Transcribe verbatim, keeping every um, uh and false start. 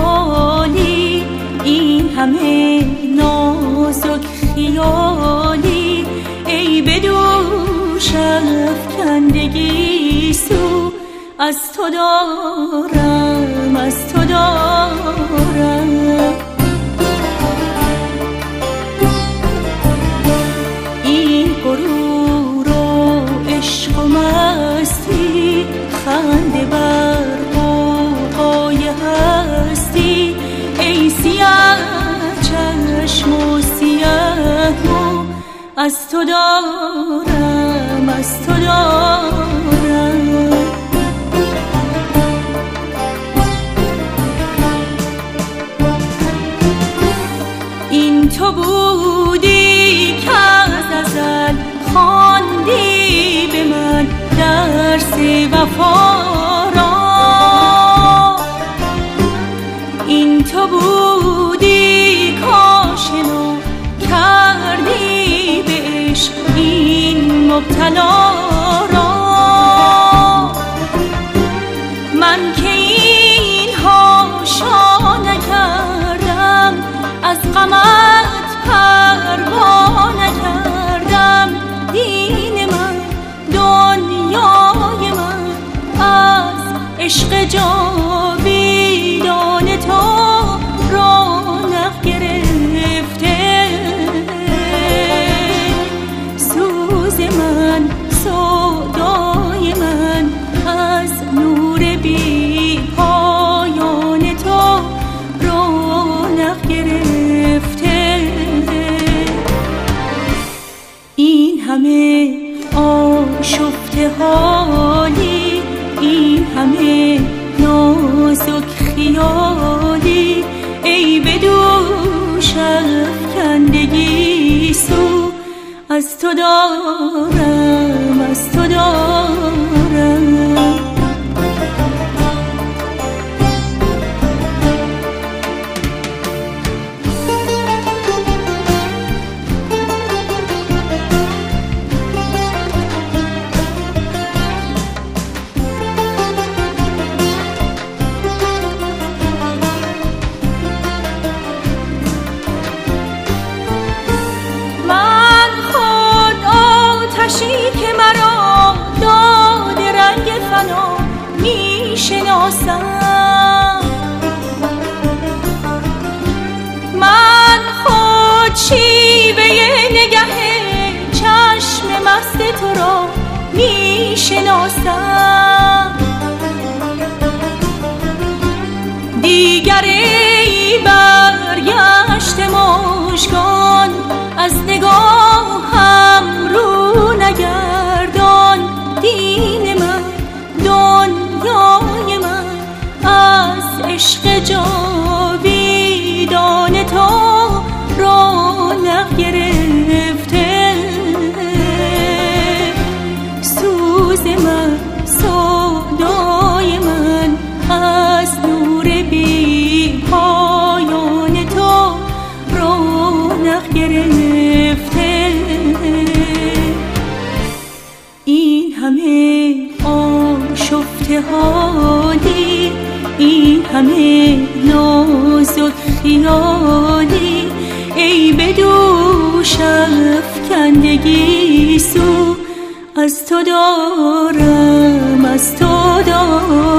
حالی، این همه نازک خیالی، ای به دوش افکندگی سو، از تو دارم از تو دارم. این غرور و عشق و مستی، خنده بر غوغای هستی، ای سیاه چشم و سیاه مو، از تو دارم از تو دارم. این تو بودی که از ازل خواندی به من درس وفا را، این تو بودی کاشنو کردی به عشق این مبتلا را. من که این هاشا نکردم، از غمت پروا نکردم، دین من دنیای من از عشق جاویدان تو رونق گرفته. سوز من سودای من از نور بی پایان تو رونق گرفته. این همه آشفته حالی، این همه نازک خیالی، ای به دوش افکندگی سو، از تو دارم از تو دارم. که مرا داد رنگ فنا می شناسم، من خود شیوه نگه چشم مست تو را می شناسم. دیگر ای برگشت مژگان، از نگاهم رو نگردان، دین من دنیای من از عشق جاویدان تو رونق گرفته. سوز من سودای من از نور بی پایان تو رونق گرفته. این همه آشفته حالی، این همه نازک خیالی، ای به دوش افکندگی سو، از تو دارم از تو دارم.